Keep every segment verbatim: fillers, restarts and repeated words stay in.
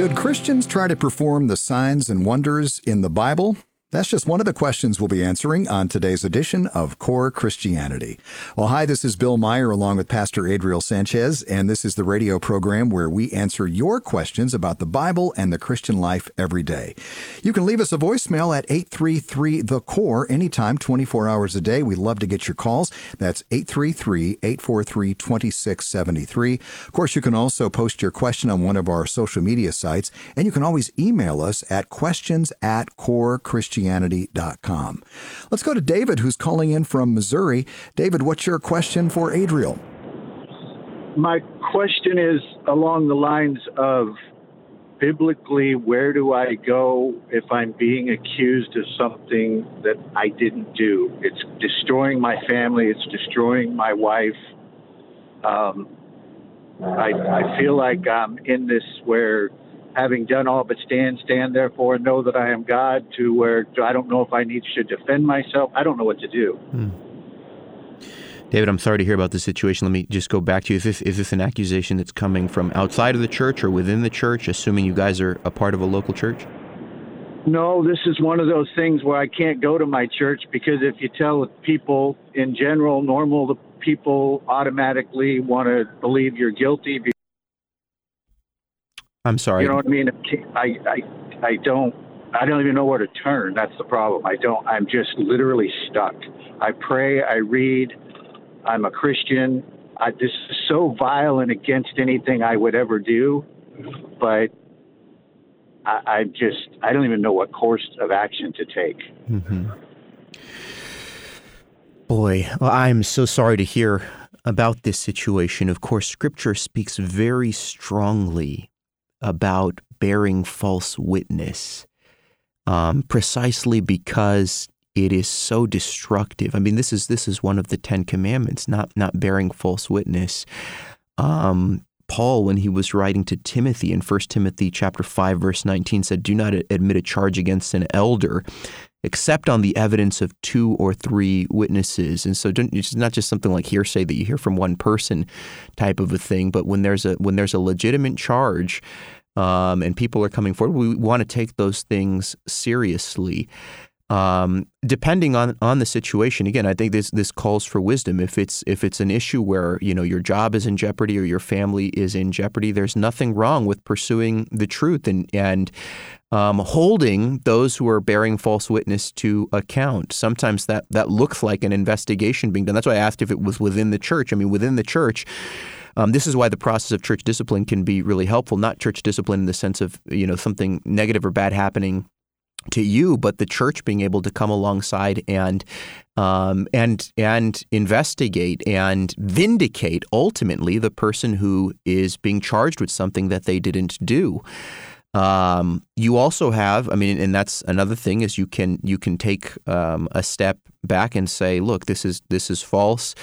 Should Christians try to perform the signs and wonders in the Bible? That's just one of the questions we'll be answering on today's edition of Core Christianity. Well, hi, this is Bill Meyer along with Pastor Adriel Sanchez, and this is the radio program where we answer your questions about the Bible and the Christian life every day. You can leave us a voicemail at eight three three, the core anytime, twenty-four hours a day. We love to get your calls. That's eight three three, eight four three, two six seven three. Of course, you can also post your question on one of our social media sites, and you can always email us at questions at core christianity dot com. Let's go to David, who's calling in from Missouri. David, what's your question for Adriel? My question is along the lines of, biblically, where do I go if I'm being accused of something that I didn't do? It's destroying my family. It's destroying my wife. Um, I, I feel like I'm in this where, having done all but stand, stand therefore, know that I am God, to where I don't know if I need to defend myself. I don't know what to do. Hmm. David, I'm sorry to hear about the situation. Let me just go back to you. Is this, is this an accusation that's coming from outside of the church or within the church, assuming you guys are a part of a local church? No, this is one of those things where I can't go to my church, because if you tell people in general, normal, the people automatically want to believe you're guilty. I'm sorry. You know what I mean? I, I, I don't, I don't even know where to turn. That's the problem. I don't, I'm just literally stuck. I pray, I read, I'm a Christian. I, this is so vile and against anything I would ever do, but I, I just, I don't even know what course of action to take. Mm-hmm. Boy, well, I'm so sorry to hear about this situation. Of course, Scripture speaks very strongly about bearing false witness, um, precisely because it is so destructive. I mean, this is this is one of the Ten Commandments, not not bearing false witness. Um, Paul, when he was writing to Timothy in First Timothy chapter five, verse nineteen, said, "Do not admit a charge against an elder, except on the evidence of two or three witnesses." And so it's not just something like hearsay that you hear from one person type of a thing, but when there's a when there's a legitimate charge um, and people are coming forward, we want to take those things seriously. Um, depending on, on the situation, again, I think this this calls for wisdom. If it's if it's an issue where, you know, your job is in jeopardy or your family is in jeopardy, there's nothing wrong with pursuing the truth and and um, holding those who are bearing false witness to account. Sometimes that that looks like an investigation being done. That's why I asked if it was within the church. I mean, within the church. Um, this is why the process of church discipline can be really helpful. Not church discipline in the sense of, you know, something negative or bad happening to you, but the church being able to come alongside and um, and and investigate and vindicate ultimately the person who is being charged with something that they didn't do. Um, you also have, I mean, and that's another thing is you can you can take um, a step back and say, look, this is this is false.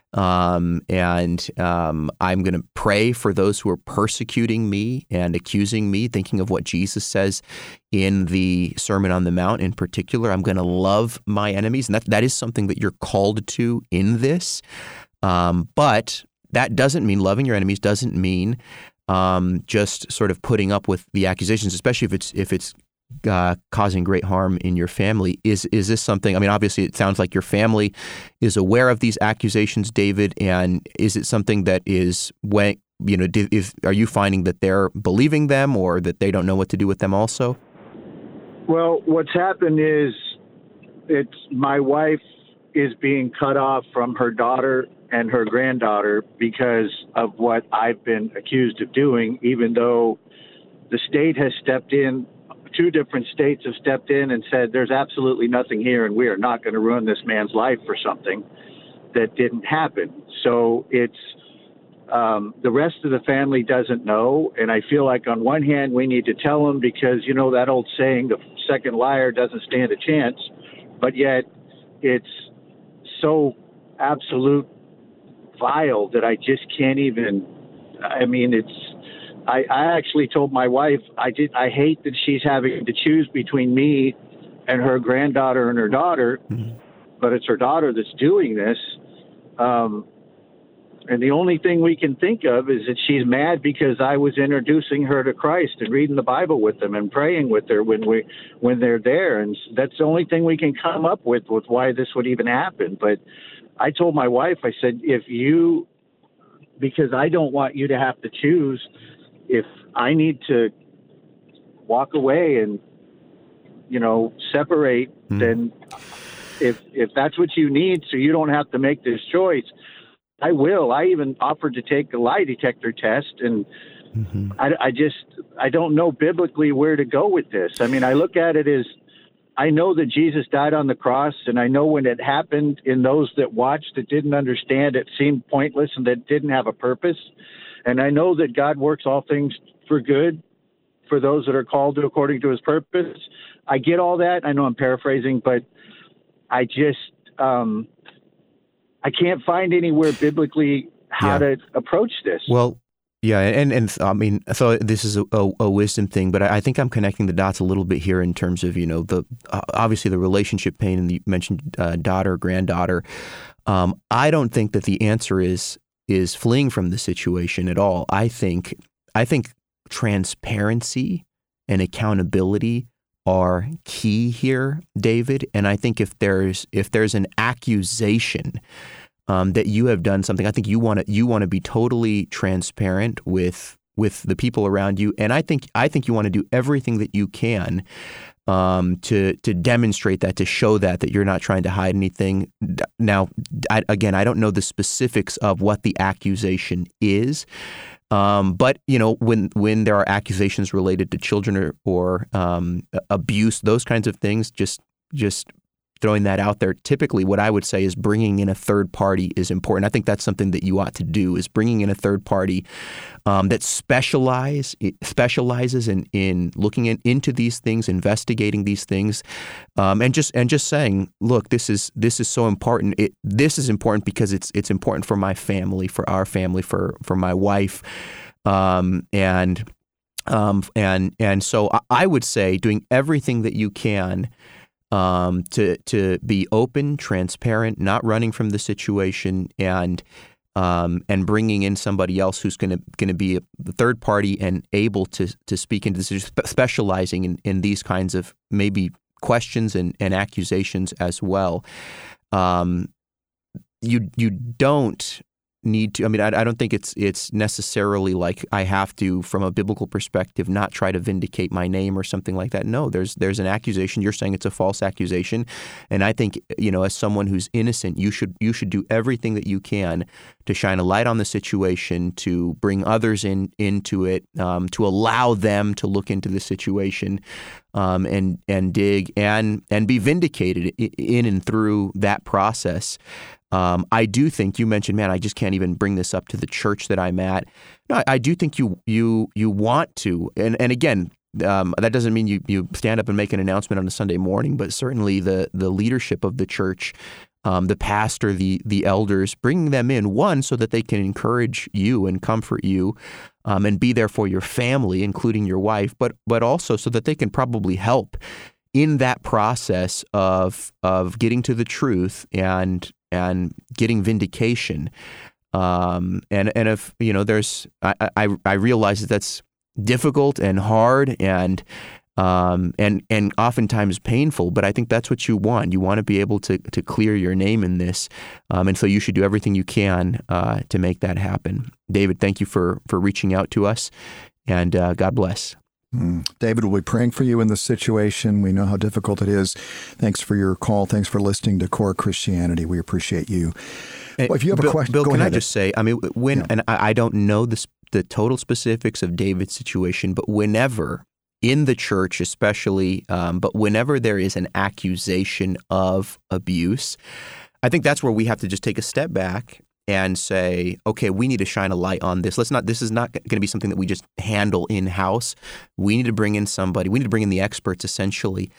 Um, and um, I'm going to pray for those who are persecuting me and accusing me, thinking of what Jesus says in the Sermon on the Mount in particular. I'm going to love my enemies. And that, that is something that you're called to in this. Um, but that doesn't mean loving your enemies doesn't mean um, just sort of putting up with the accusations, especially if it's if it's Uh, causing great harm in your family. Is is this something, I mean, obviously it sounds like your family is aware of these accusations, David, and is it something that is, when, you know, if, are you finding that they're believing them or that they don't know what to do with them also? Well, what's happened is it's my wife is being cut off from her daughter and her granddaughter because of what I've been accused of doing, even though the state has stepped in. Two different states have stepped in and said there's absolutely nothing here and we are not going to ruin this man's life for something that didn't happen. So it's um, the rest of the family doesn't know. And I feel like on one hand, we need to tell them because, you know, that old saying, the second liar doesn't stand a chance. But yet it's so absolute vile that I just can't even, I mean, it's, I, I actually told my wife, I did. I hate that she's having to choose between me and her granddaughter and her daughter, mm-hmm. but it's her daughter that's doing this. Um, And the only thing we can think of is that she's mad because I was introducing her to Christ and reading the Bible with them and praying with her when we when they're there. And that's the only thing we can come up with with why this would even happen. But I told my wife, I said, if you, because I don't want you to have to choose, if I need to walk away and, you know, separate, mm. then if if that's what you need, so you don't have to make this choice, I will. I even offered to take a lie detector test, and mm-hmm. I, I just, I don't know biblically where to go with this. I mean, I look at it as, I know that Jesus died on the cross, and I know when it happened in those that watched that didn't understand, it seemed pointless and that didn't have a purpose. And I know that God works all things for good for those that are called to according to his purpose. I get all that. I know I'm paraphrasing, but I just, um, I can't find anywhere biblically how yeah. to approach this. Well, yeah, and and I mean, so this is a, a, a wisdom thing, but I, I think I'm connecting the dots a little bit here in terms of, you know, the uh, obviously the relationship pain, and you mentioned uh, daughter, granddaughter. Um, I don't think that the answer is is fleeing from the situation at all. I think I think transparency and accountability are key here, David. And I think if there's if there's an accusation um, that you have done something, I think you want to you want to be totally transparent with with the people around you. And I think I think you want to do everything that you can um, to to demonstrate that, to show that that you're not trying to hide anything. Now, I, again, I don't know the specifics of what the accusation is. Um, but, you know, when when there are accusations related to children or, or um, abuse, those kinds of things, just just throwing that out there, typically what I would say is bringing in a third party is important. I think that's something that you ought to do, is bringing in a third party um, that specialize specializes in, in looking in, into these things, investigating these things, um, and just and just saying, look, this is this is so important. It, this is important because it's it's important for my family, for our family, for for my wife, um, and um, and and so I, I would say doing everything that you can. Um, to to be open, transparent, not running from the situation, and um, and bringing in somebody else who's going to going to be a third party and able to to speak into this, specializing in, in these kinds of maybe questions and, and accusations as well. Um, you you don't need to. I mean, I, I don't think it's it's necessarily like I have to, from a biblical perspective, not try to vindicate my name or something like that. No, there's there's an accusation. You're saying it's a false accusation, and I think, you know, as someone who's innocent, you should you should do everything that you can to shine a light on the situation, to bring others in into it, um, to allow them to look into the situation, um, and and dig and and be vindicated in and through that process. Um, I do think you mentioned, man, I just can't even bring this up to the church that I'm at. No, I, I do think you you you want to, and and again, um, that doesn't mean you you stand up and make an announcement on a Sunday morning, but certainly the the leadership of the church, um, the pastor, the the elders, bringing them in, one, so that they can encourage you and comfort you, um, and be there for your family, including your wife, but but also so that they can probably help in that process of of getting to the truth and. and getting vindication. Um, and, and if, you know, there's, I, I, I realize that that's difficult and hard and, um, and, and oftentimes painful, but I think that's what you want. You want to be able to, to clear your name in this. Um, and so you should do everything you can, uh, to make that happen. David, thank you for, for reaching out to us, and, uh, God bless. Mm. David, we'll be praying for you in this situation. We know how difficult it is. Thanks for your call. Thanks for listening to Core Christianity. We appreciate you. Well, if you have Bill, a question, Bill, go can ahead. I just say, I mean, when, yeah. and I, I don't know the, the total specifics of David's situation, but whenever in the church especially, um, but whenever there is an accusation of abuse, I think that's where we have to just take a step back and say, okay, we need to shine a light on this. Let's not, this is not going to be something that we just handle in-house. We need to bring in somebody. We need to bring in the experts, essentially,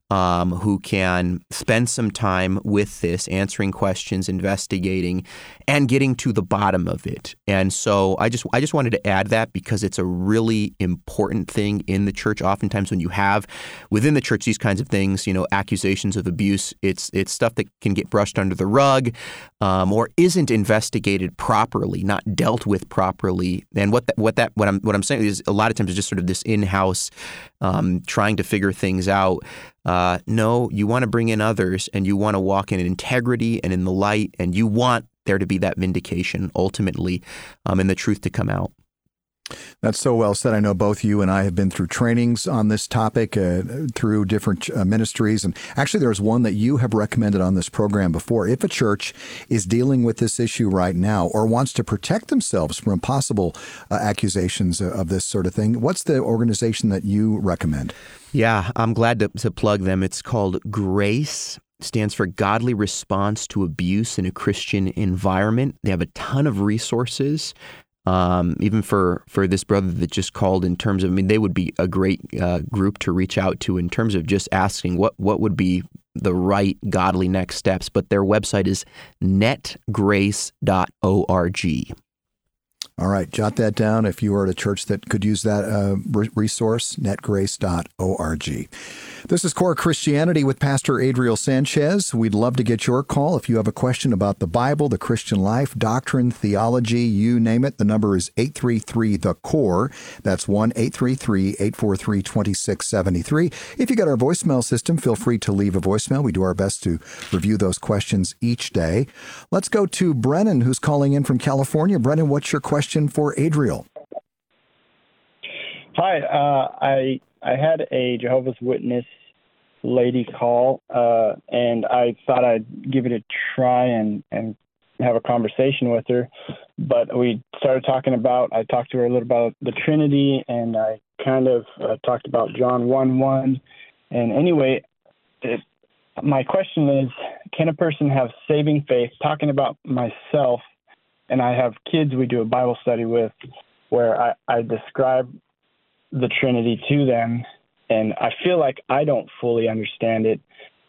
um, who can spend some time with this, answering questions, investigating, and getting to the bottom of it. And so I just I just wanted to add that because it's a really important thing in the church. Oftentimes when you have within the church these kinds of things, you know, accusations of abuse, it's it's stuff that can get brushed under the rug um, or isn't investigated properly, not dealt with properly. And what that, what that what I'm what I'm saying is a lot of times it's just sort of this in-house um, trying to figure things out. Uh, no, you want to bring in others and you want to walk in integrity and in the light, and you want there to be that vindication ultimately um, and the truth to come out. That's so well said. I know both you and I have been through trainings on this topic uh, through different uh, ministries. And actually, there's one that you have recommended on this program before. If a church is dealing with this issue right now or wants to protect themselves from possible uh, accusations of this sort of thing, what's the organization that you recommend? Yeah, I'm glad to, to plug them. It's called GRACE. Stands for Godly Response to Abuse in a Christian Environment. They have a ton of resources. Um, even for, for this brother that just called in terms of, I mean, they would be a great uh, group to reach out to in terms of just asking what, what would be the right godly next steps. But their website is net grace dot org. All right, jot that down if you are at a church that could use that uh, resource, net grace dot org. This is Core Christianity with Pastor Adriel Sanchez. We'd love to get your call if you have a question about the Bible, the Christian life, doctrine, theology, you name it. The number is eight three three, the core. That's one eight three three, eight four three, two six seven three. If you got our voicemail system, feel free to leave a voicemail. We do our best to review those questions each day. Let's go to Brennan, who's calling in from California. Brennan, what's your question for Adriel? Hi, uh, I I had a Jehovah's Witness lady call, uh, and I thought I'd give it a try and, and have a conversation with her. But we started talking about, I talked to her a little about the Trinity, and I kind of uh, talked about John one one. And anyway, it, my question is, can a person have saving faith? Talking about myself, and I have kids we do a Bible study with where I, I describe the Trinity to them, and I feel like I don't fully understand it,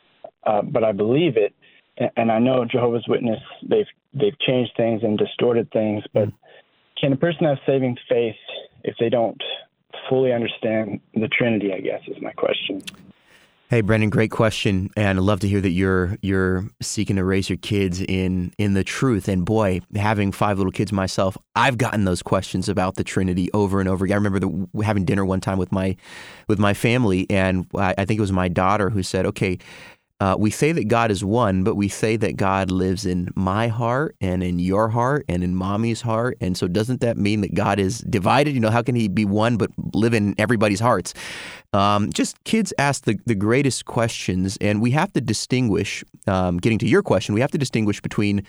uh, but I believe it. And, and I know Jehovah's Witness, they've they've changed things and distorted things, but can a person have saving faith if they don't fully understand the Trinity, I guess, is my question. Hey, Brendan, great question, and I'd love to hear that you're you're seeking to raise your kids in in the truth. And boy, having five little kids myself, I've gotten those questions about the Trinity over and over again. I remember the, having dinner one time with my with my family, and I, I think it was my daughter who said, "Okay, uh, we say that God is one, but we say that God lives in my heart and in your heart and in mommy's heart. And so doesn't that mean that God is divided? You know, how can he be one but live in everybody's hearts?" Um, just kids ask the, the greatest questions, and we have to distinguish, um, getting to your question, we have to distinguish between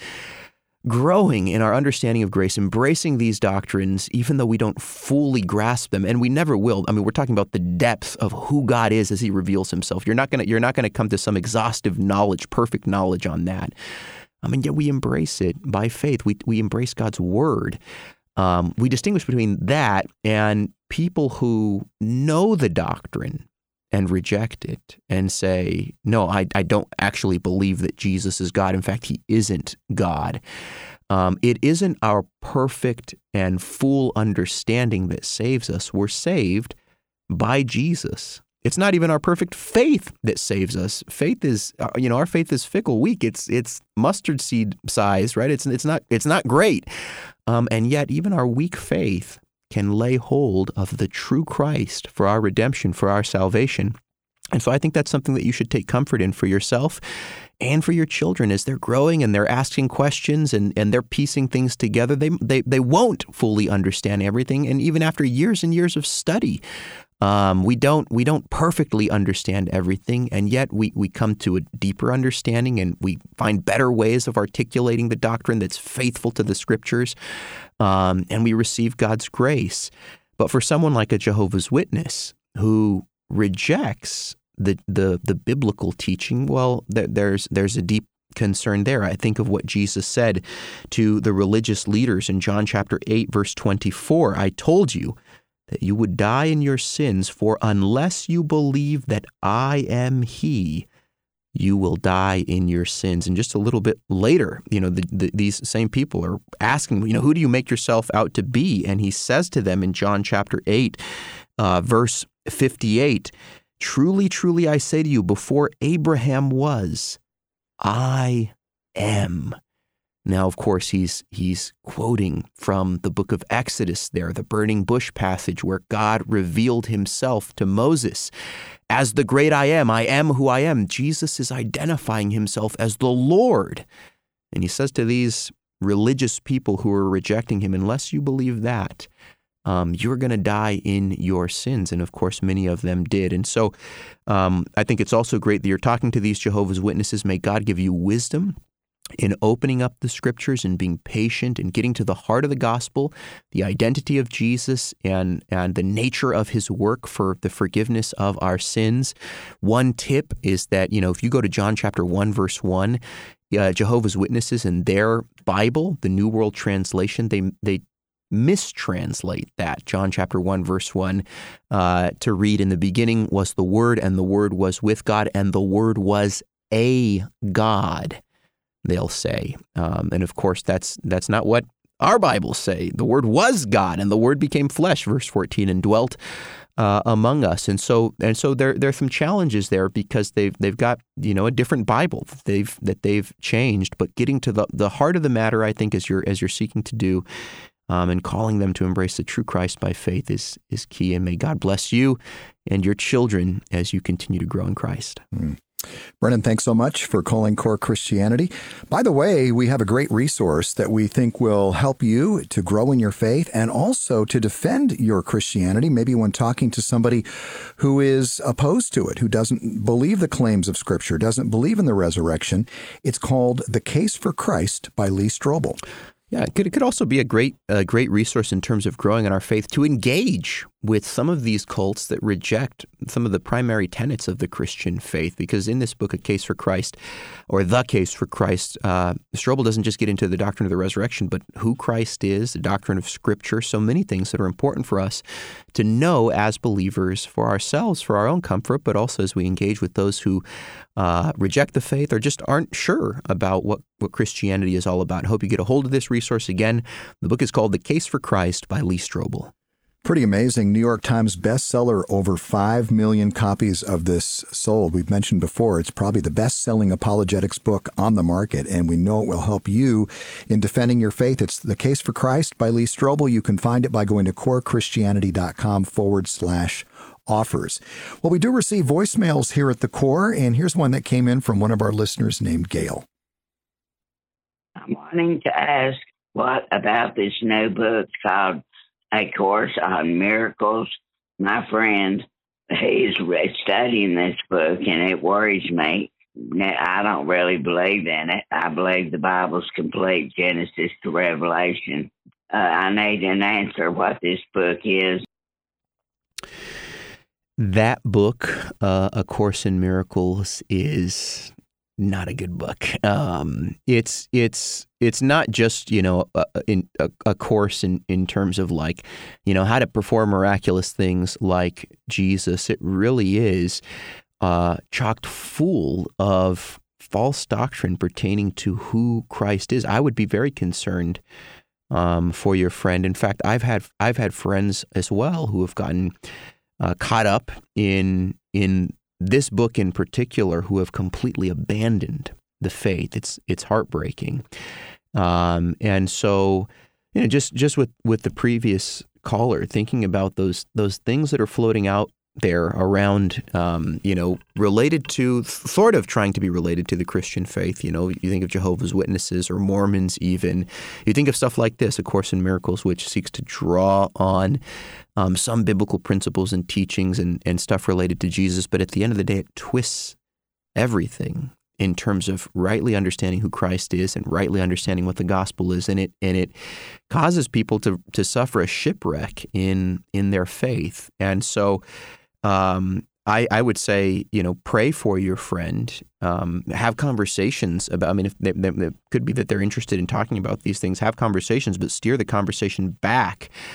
growing in our understanding of grace, embracing these doctrines, even though we don't fully grasp them, and we never will. I mean, we're talking about the depth of who God is as he reveals himself. You're not gonna, you're not gonna come to some exhaustive knowledge, perfect knowledge on that. I mean, yet we embrace it by faith. We we embrace God's word. Um, we distinguish between that and people who know the doctrine and reject it and say, no, I, I don't actually believe that Jesus is God. In fact, he isn't God. Um, it isn't our perfect and full understanding that saves us. We're saved by Jesus. It's not even our perfect faith that saves us. Faith is, you know, our faith is fickle, weak. It's it's mustard seed size, right? It's it's not it's not great, um, and yet even our weak faith can lay hold of the true Christ for our redemption, for our salvation. And so I think that's something that you should take comfort in for yourself and for your children as they're growing and they're asking questions and, and they're piecing things together. They, they, they won't fully understand everything. And even after years and years of study, um, we don't we don't perfectly understand everything. And yet we, we come to a deeper understanding and we find better ways of articulating the doctrine that's faithful to the scriptures. Um, and we receive God's grace. But for someone like a Jehovah's Witness who rejects the the, the biblical teaching, well, there, there's there's a deep concern there. I think of what Jesus said to the religious leaders in John chapter eight, verse twenty-four. I told you that you would die in your sins, for unless you believe that I am he, you will die in your sins. And just a little bit later, you know, the, the, these same people are asking, you know, who do you make yourself out to be? And he says to them in John chapter eight, uh, verse fifty-eight, truly, truly, I say to you, before Abraham was, I am. Now, of course, he's he's quoting from the book of Exodus there, the burning bush passage where God revealed himself to Moses as the great I am. I am who I am. Jesus is identifying himself as the Lord. And he says to these religious people who are rejecting him, unless you believe that, um, you're going to die in your sins. And of course, many of them did. And so um, I think it's also great that you're talking to these Jehovah's Witnesses. May God give you wisdom in opening up the scriptures and being patient and getting to the heart of the gospel, the identity of Jesus and, and the nature of his work for the forgiveness of our sins. One tip is that, you know, if you go to John chapter one, verse one, uh, Jehovah's Witnesses in their Bible, the New World Translation, they they mistranslate that. John chapter one, verse one, uh, to read, in the beginning was the Word, and the Word was with God, and the Word was a God, they'll say. Um, and of course, that's that's not what our Bibles say. The Word was God, and the Word became flesh, verse fourteen, and dwelt uh, among us. And so, and so there there are some challenges there because they've they've got, you know, a different Bible that they've that they've changed. But getting to the the heart of the matter, I think, as you're as you're seeking to do, um, and calling them to embrace the true Christ by faith is is key. And may God bless you and your children as you continue to grow in Christ. Mm. Brennan, thanks so much for calling Core Christianity. By the way, we have a great resource that we think will help you to grow in your faith and also to defend your Christianity, maybe when talking to somebody who is opposed to it, who doesn't believe the claims of Scripture, doesn't believe in the resurrection. It's called The Case for Christ by Lee Strobel. Yeah, it could, it could also be a great a great resource in terms of growing in our faith to engage with some of these cults that reject some of the primary tenets of the Christian faith. Because in this book, A Case for Christ, or The Case for Christ, uh, Strobel doesn't just get into the doctrine of the resurrection, but who Christ is, the doctrine of Scripture, so many things that are important for us to know as believers for ourselves, for our own comfort, but also as we engage with those who uh, reject the faith or just aren't sure about what, what Christianity is all about. I hope you get a hold of this resource. Again, the book is called The Case for Christ by Lee Strobel. Pretty amazing. New York Times bestseller, over five million copies of this sold. We've mentioned before, it's probably the best-selling apologetics book on the market, and we know it will help you in defending your faith. It's The Case for Christ by Lee Strobel. You can find it by going to corechristianity.com forward slash offers. Well, we do receive voicemails here at the Core, and here's one that came in from one of our listeners named Gail. I'm wanting to ask, what about this new book called A Course on Miracles? My friend, he's studying this book, and it worries me. I don't really believe in it. I believe the Bible's complete, Genesis to Revelation. Uh, I need an answer what this book is. That book, uh, A Course in Miracles, is not a good book. Um, it's it's it's not just, you know, a, in, a, a course in, in terms of like, you know, how to perform miraculous things like Jesus. It really is uh, chocked full of false doctrine pertaining to who Christ is. I would be very concerned um, for your friend. In fact, I've had I've had friends as well who have gotten uh, caught up in in. this book in particular, who have completely abandoned the faith. It's it's heartbreaking. Um, and so, you know, just just with, with the previous caller, thinking about those those things that are floating out there around, um, you know, related to, sort of trying to be related to the Christian faith. You know, you think of Jehovah's Witnesses or Mormons even. You think of stuff like this, A Course in Miracles, which seeks to draw on um, some biblical principles and teachings and, and stuff related to Jesus. But at the end of the day, it twists everything in terms of rightly understanding who Christ is and rightly understanding what the gospel is. And it and it causes people to to suffer a shipwreck in in their faith. And so um, I, I would say, you know, pray for your friend, um, have conversations about, I mean, if they, they, it could be that they're interested in talking about these things, have conversations, but steer the conversation back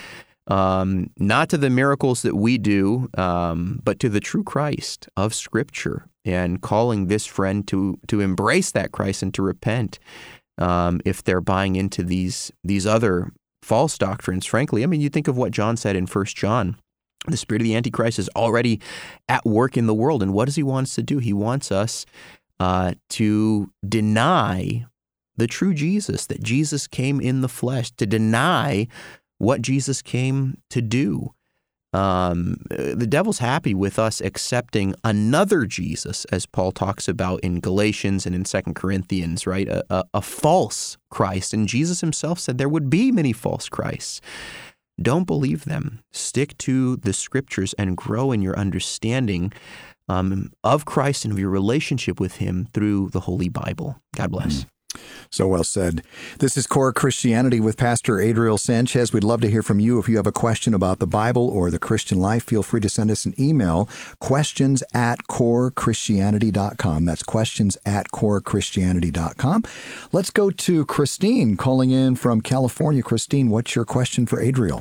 um, not to the miracles that we do, um, but to the true Christ of Scripture, and calling this friend to to embrace that Christ and to repent um, if they're buying into these these other false doctrines. Frankly, I mean, you think of what John said in First John. The spirit of the Antichrist is already at work in the world. And what does he want us to do? He wants us uh, to deny the true Jesus, that Jesus came in the flesh, to deny what Jesus came to do. Um, the devil's happy with us accepting another Jesus, as Paul talks about in Galatians and in Second Corinthians, right? A, a, a false Christ. And Jesus himself said there would be many false Christs. Don't believe them. Stick to the Scriptures and grow in your understanding um, of Christ and of your relationship with him through the Holy Bible. God bless. Mm. So well said. This is Core Christianity with Pastor Adriel Sanchez. We'd love to hear from you. If you have a question about the Bible or the Christian life, feel free to send us an email, questions at core christianity dot com. That's questions at core christianity dot com. Let's go to Christine calling in from California. Christine, what's your question for Adriel?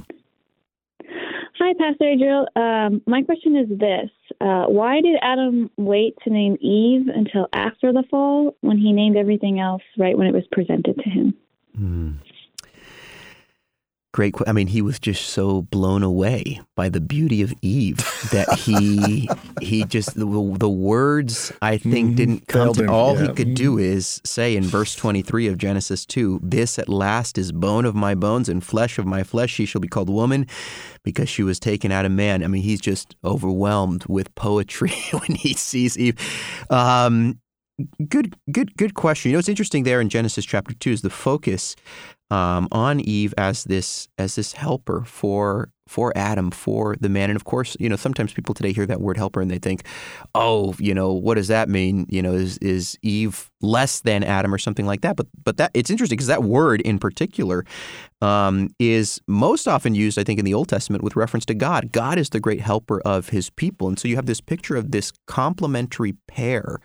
Hi, Pastor Adriel. Um, my question is this. Uh, why did Adam wait to name Eve until after the fall when he named everything else right when it was presented to him? Mm. Great. I mean, he was just so blown away by the beauty of Eve that he he just the, the words I think mm-hmm. didn't come Failed to him. all yeah. he could do is say in verse twenty-three of Genesis two, "This at last is bone of my bones and flesh of my flesh. She shall be called woman, because she was taken out of man." I mean, he's just overwhelmed with poetry when he sees Eve. Um, good, good, good question. You know, it's interesting there in Genesis chapter two is the focus um, on Eve as this as this helper for for Adam, for the man. And of course, you know, sometimes people today hear that word helper and they think, oh, you know, what does that mean? You know, is is Eve less than Adam or something like that? But but that it's interesting because that word in particular um, is most often used, I think, in the Old Testament with reference to God. God is the great helper of his people. And so you have this picture of this complementary pair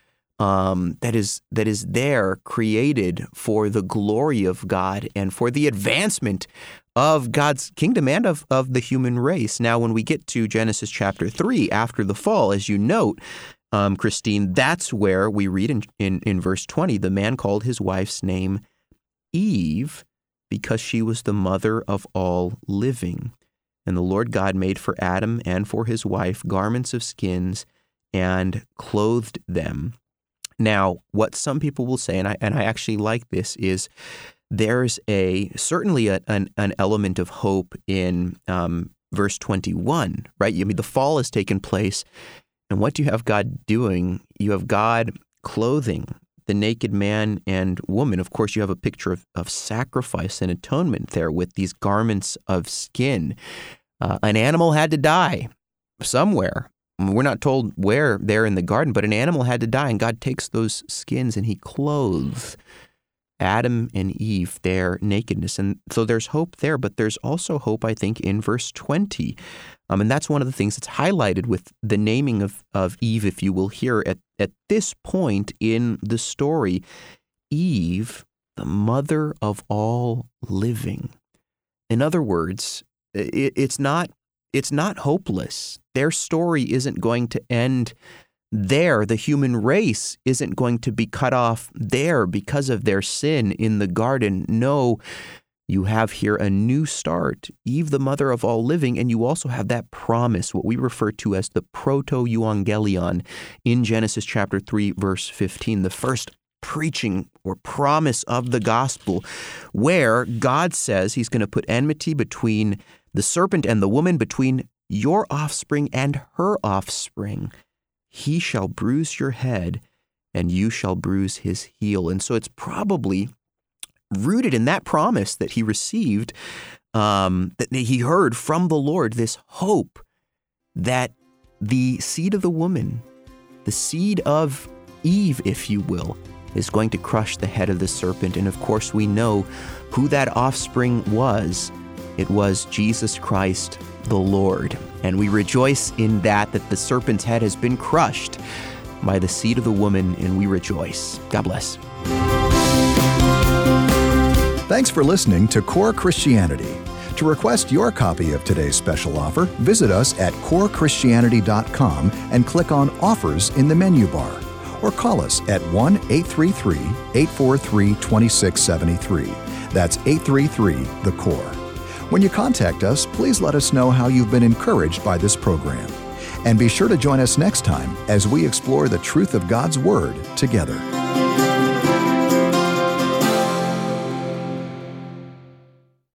Um, that is that is there, created for the glory of God and for the advancement of God's kingdom and of, of the human race. Now, when we get to Genesis chapter three, after the fall, as you note, um, Christine, that's where we read in, in, in verse twenty, the man called his wife's name Eve because she was the mother of all living. And the Lord God made for Adam and for his wife garments of skins and clothed them. Now, what some people will say, and I and I actually like this, is there's a certainly a, an an element of hope in um, verse twenty-one, right? I mean, the fall has taken place, and what do you have God doing? You have God clothing the naked man and woman. Of course, you have a picture of, of sacrifice and atonement there with these garments of skin. Uh, an animal had to die somewhere. We're not told where there in the garden, but an animal had to die, and God takes those skins and he clothes Adam and Eve, their nakedness. And so there's hope there, but there's also hope, I think, in verse twenty. Um, and that's one of the things that's highlighted with the naming of, of Eve, if you will, here at, at this point in the story. Eve, the mother of all living. In other words, it, it's not It's not hopeless. Their story isn't going to end there. The human race isn't going to be cut off there because of their sin in the garden. No, you have here a new start. Eve, the mother of all living, and you also have that promise, what we refer to as the proto-euangelion in Genesis chapter three, verse fifteen, the first preaching or promise of the gospel, where God says he's going to put enmity between the serpent and the woman, between your offspring and her offspring. He shall bruise your head, and you shall bruise his heel. And so it's probably rooted in that promise that he received, um, that he heard from the Lord, this hope that the seed of the woman, the seed of Eve, if you will, is going to crush the head of the serpent. And of course, we know who that offspring was. It was Jesus Christ, the Lord. And we rejoice in that, that the serpent's head has been crushed by the seed of the woman, and we rejoice. God bless. Thanks for listening to Core Christianity. To request your copy of today's special offer, visit us at core christianity dot com and click on Offers in the menu bar. Or call us at one eight three three, eight four three, two six seven three. That's eight three three, the core. When you contact us, please let us know how you've been encouraged by this program. And be sure to join us next time as we explore the truth of God's Word together.